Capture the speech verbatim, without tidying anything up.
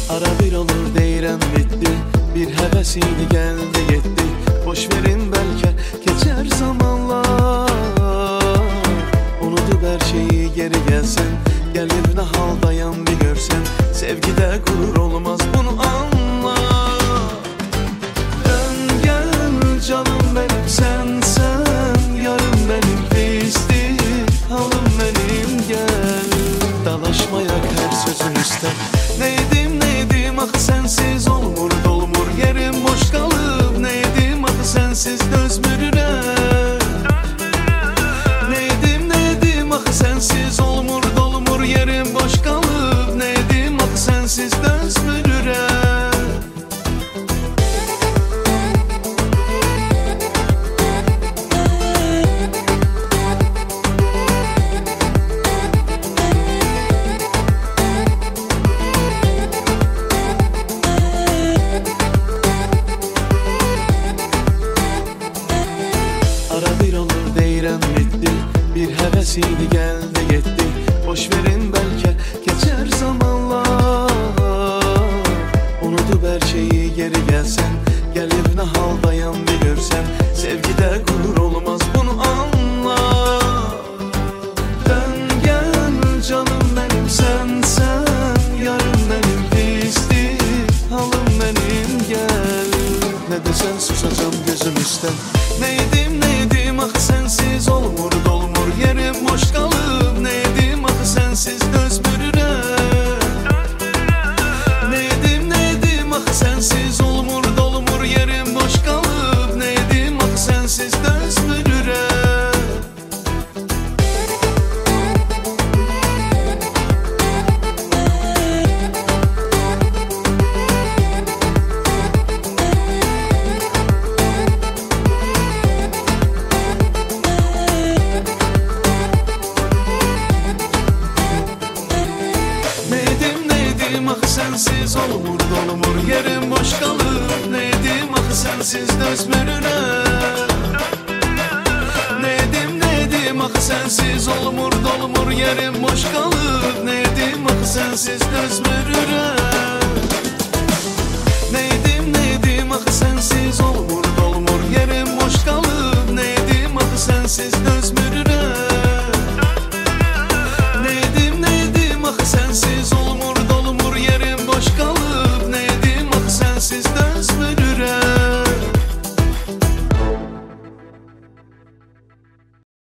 Ara bir olur deyirəm bitti, bir həvəs idi gəldi yetti. Boş verin bəlkə keçər zamanlar, unudub hər şeyi geri gəlsən, gəlir nə haldayam bir görsən, sevgidə qurur olmaz bunu anla. Dön gəl canım benim sənsən, yarım benim pisdir, halım benim gəl. Dalaşmayak hər sözün üstə, neydim neydim axı sensiz olmur dolmur, yerim boş qalıb. Neydim axı sensiz dözmürürəm, neydim neydim axı sensiz olmur dolmur, yerim boş qalıb. Neydim axı sensiz dözmürürəm. Ara bir olur deyirəm bitti, bir həvəs idi gəldi yetti. Boş verin bəlkə keçər zamanlar, unudub hər şeyi geri gəlsən, gəlir nə haldayam bir görsən, sevgidə qurur olmaz bunu anla. Dön gəl canım benim sənsən, yarım benim pisdir, halım benim gəl. Nə desən susacam gözüm üstə, neydim neydim axı sensiz olmur dolmur, yerim boş qalıb. Neydim axı sensiz dözmürürəm, neydim neydim axı sensiz olmur dolmur, yerim boş qalıb. Neydim axı sensiz dözmürürəm. Axı sensiz olmur dolmur, yerim boş qalıb. Neydim axı sensiz dözmürürəm, neydim neydim axı sensiz olmur dolmur, yerim boş qalıb. Neydim axı sensiz dözmürürəm.